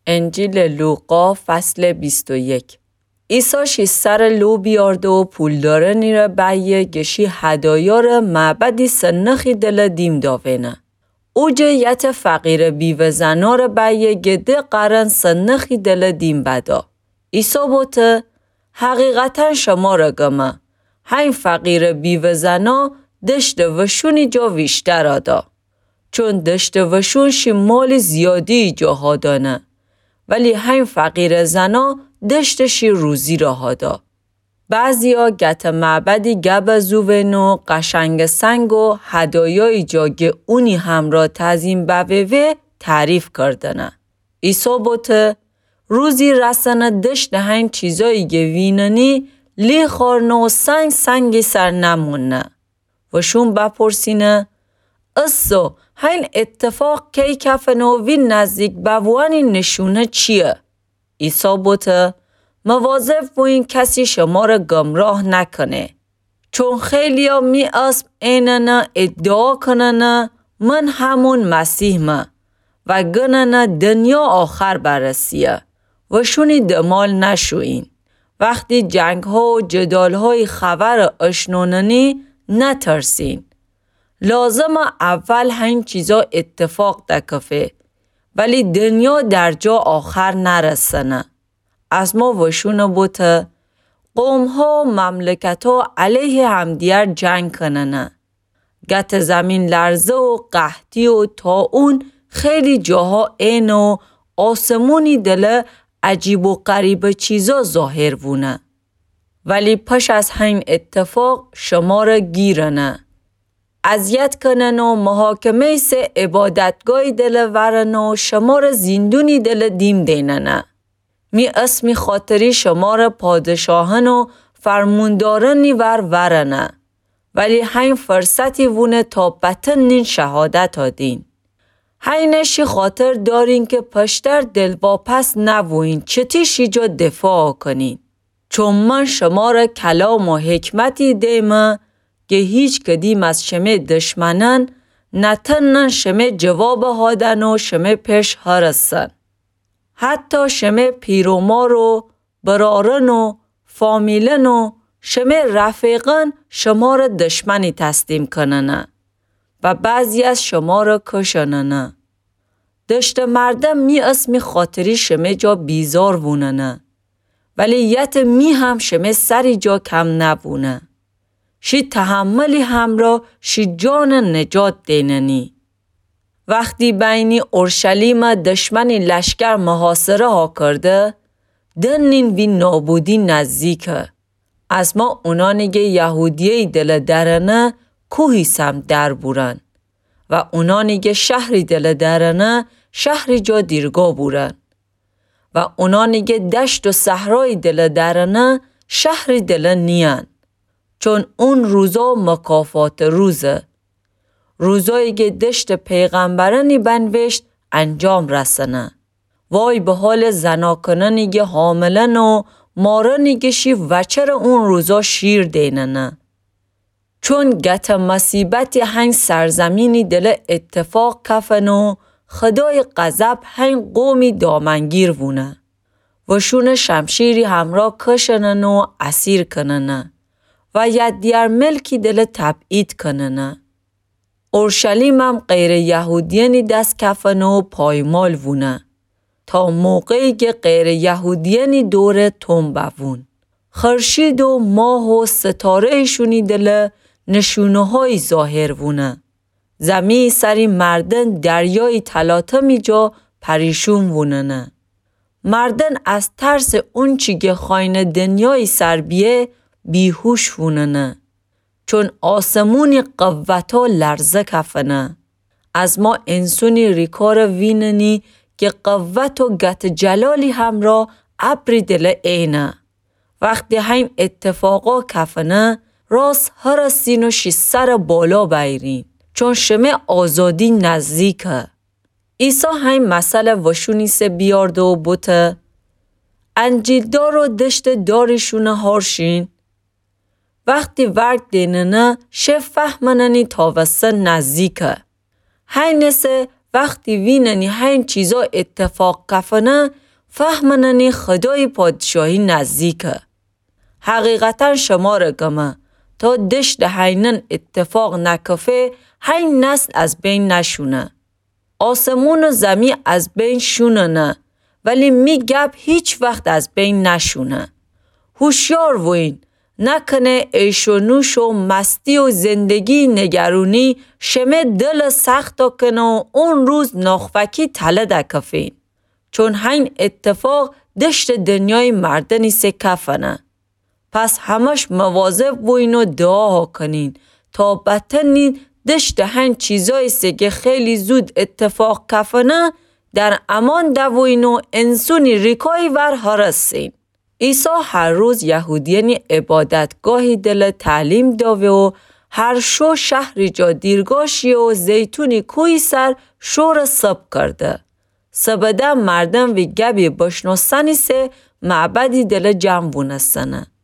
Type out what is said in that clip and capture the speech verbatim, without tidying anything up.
انجیل لوقا فصل بیست و یک. عیسی سر لو بیارده و پولداره نیره بایه گشی هدایار معبدی سنخی دل دیم داوینه. اوجه یت فقیر بیوه زنار بایه گده قرن سنخی دل دیم بدا. عیسی بوته حقیقتا شما را گمه. هین فقیر بیوه زنا دشت وشونی جا ویشتر آدا. چون دشت وشون شی مال زیادی جاها دانه. ولی هین فقیر زنا دشتشی روزی را هادا. بعضی ها گت معبدی گب زوونو قشنگ سنگ و هدایای جاگه اونی همراه تزیم بوهوه تعریف کردنه. عیسی بوته روزی رسنه دشت هین چیزایی گه ویننی لی خارنو سنگ سنگی سر نمونه. و شون بپرسینه اصو هین اتفاق کی کفنو وین نزدیک بوانی نشونه چیه؟ عیسی بوته مواظب بوین کسی شما را گمراه نکنه. چون خیلی ها می اسم ایننا ادعا کننه من همون مسیح ما و گننه دنیا آخر برسیه و شونی دمال نشوین. وقتی جنگ ها و جدال های خبر اشنوننی نترسین. لازم اول همین چیزا اتفاق دکفه ولی دنیا در جا آخر نرسنه. از ما وشونه بوته قوم ها و مملکت ها علیه همدیگر جنگ کننه. گت زمین لرزه و قحطی و طاعون خیلی جاها این و آسمونی دل عجیب و غریب چیزا ظاهر بونه. ولی پس از همین اتفاق شما را گیرنه. اذیت کنن و محاکمه سه عبادتگاه دل ورن و شما را زندونی دل دیم دیننه. می اسمی خاطری شما را پادشاهن و فرموندارنی ور ورنه. ولی همین فرصتی وونه تا بطن نین شهادت آدین. هینشی خاطر دارین که پشتر دل واپس نبوین چتیشی جا دفاع کنین. چون من شما را کلام و حکمتی دیمه که هیچ کدیم از شما دشمنان نتنن شما جواب هادن و شما پیش هرسن. حتی شما پیرومار و برارن و فامیلن و شما رفیقان شما را دشمنی تسلیم کننه و بعضی از شما را کشننه. دشت مردم می اسمی خاطری شما جا بیزار ووننه ولی یت می هم شما سری جا کم نبونه. شی تحملی همراه شی جان نجات دیننی. وقتی بینی اورشلیم دشمنی لشکر محاصره ها کرده دنین وی نابودی نزدیکه. از ما اونانی که یهودیه دل درنه کوهی سم در بورن و اونانی که شهری دل درنه شهری جا دیرگاه بورن و اونانی که دشت و صحرای دل درنه شهری دل نیان. چون اون روزا مکافات روزه. روزایی که دشت پیغمبرانی بنوشت انجام رسنه. وای به حال زناکنانی که حاملن و مارانی که شی وچر اون روزا شیر دیننه. چون گت مصیبتی هنگ سرزمینی دل اتفاق کفن و خدای غضب هنگ قومی دامنگیر وونه. و شون شمشیری همراه کشنن و اسیر کننه. و ید دیار ملکی دل تبعید کننه. اورشلیم هم غیر یهودیانی دست کفن و پایمال وونه. تا موقعی که غیر یهودیانی دور توم بوون. خورشید و ماه و ستاره شونی دل نشونه های ظاهر وونه. زمی سری مردن دریای تلاطمی جا پریشون ووننه. مردن از ترس اون چی که خاین دنیای سر بیه بیهوش ووننه. چون آسمونی قوتا لرزه کفنه. از ما انسونی ریکار ویننی که قوت و گت جلالی همراه ابری دل اینه. وقتی هم اتفاقا کفنه راست هر سین و شی سر بالا بیرین. چون شما آزادی نزدیکه. عیسی هم مسئله وشونی سه بیارده و بوته انجیل دار و دشت داریشونه هارشین. وقتی ورک دیننه شف فهمننی تاوسته نزدیکه. هینسه وقتی ویننی هین چیزا اتفاق کفنه فهمننی خدای پادشاهی نزدیکه. حقیقتا شما را گمه تا دشت هینن اتفاق نکفه هین نسل از بین نشونه. آسمون و زمین از بین شونه نه ولی می گپ هیچ وقت از بین نشونه. هوشیار وین نکنه ایش و نوش و مستی و زندگی نگرونی شمه دل سخت کنه و اون روز نخفکی تله دکفین. چون هین اتفاق دشت دنیای مردنی سه کفنه. پس همش مواظب وین و دعا کنین تا بتنین دشت هین چیزای سه که خیلی زود اتفاق کفنه در امان دوین و انسونی ریکای ور هرسین. عیسی هر روز یهودیانی عبادتگاهی دل تعلیم داوه و هر شو شهری جا دیرگاشی و زیتونی کوی سر شور سب کرده. سبده مردم وی گبی بشناسنی سه معبدی دل جمع بونستنه.